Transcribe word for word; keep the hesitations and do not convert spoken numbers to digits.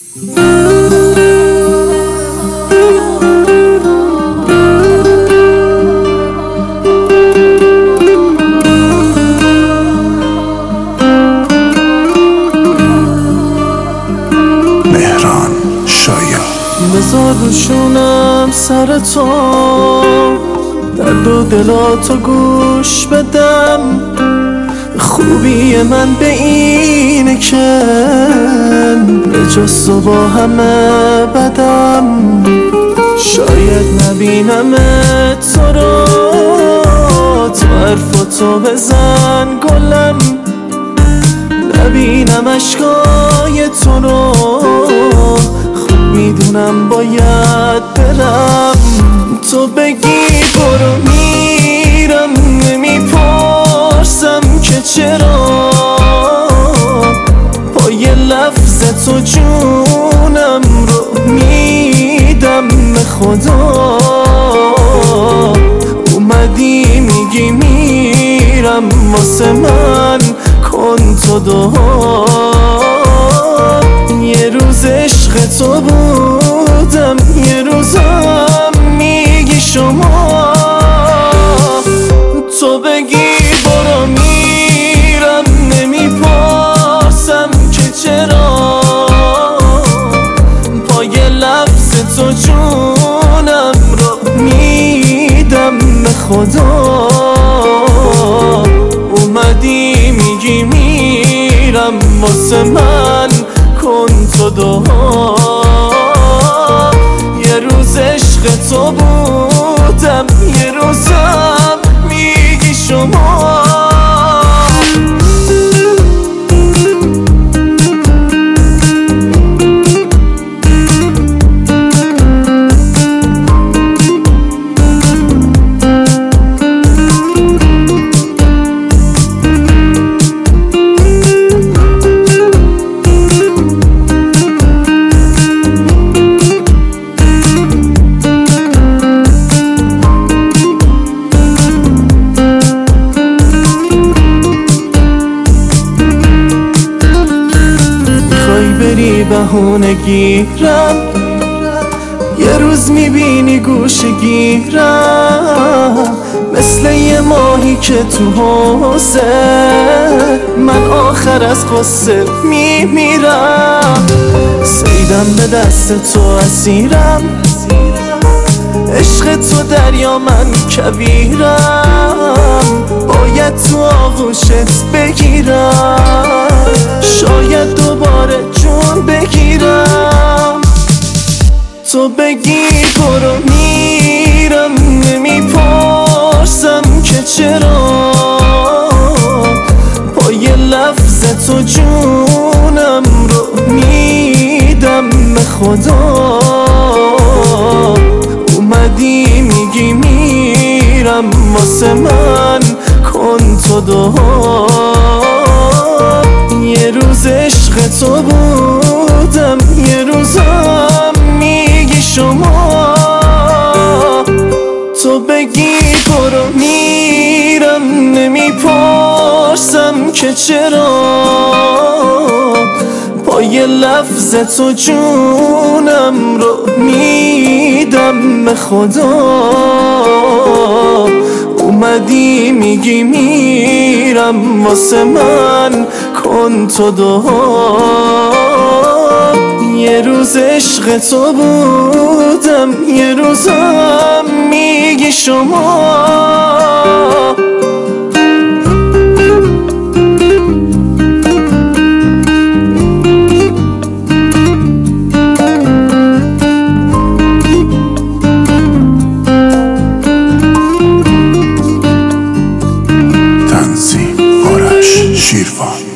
بذار روشونم سر تو، درد و دلاتو گوش بدم. خوبی من به اینه که به جز تو با همه بدم. شاید نبینم تو رو، تو حرفاتو بزن گلم. نبینم عشقای تو رو، میدونم باید برم. تو بگی برو میرم، نمیپرسم که چرا. پای لفظ تو جونم رو میدم به خدا. اومدی میگی میرم، واسه من کن تو دعا. یه روز عشق تو بودم، یه روزم میگی شما. تو بگی برو میرم، نمیپرسم که چرا. پای لفظ تو جونم رو میدم به خدا. اومدی میگی میرم، واسه من کن تو دعا. یه روز عشق تو بودم، یه روزم میگی شما. بری بهونه گیرم، یه روز میبینی گوشه گیرم. مثل یه ماهی که تو حوضه، من آخر از قصه میمیرم. سیدم به دست تو اسیرم، عشق تو دریا من کبیرم. باید تو آغوشت بگیرم، شاید دوباره جون بگیرم. تو بگی برو میرم، نمیپرسم که چرا. پای لفظ تو جونم رو میدم به خدا. اومدی میگی میرم، واسه من کن تو دعا. یه روز عشق تو بودم، یه روزم میگی شما. تو بگی برو میرم، نمیپرسم که چرا. پای لفظ تو جونم رو میدم به خدا. اومدی میگی میرم، واسه من کن تو دعا. یه روز عشق تو بودم، یه روزم میگی شما. تنظیم آرش شیروان.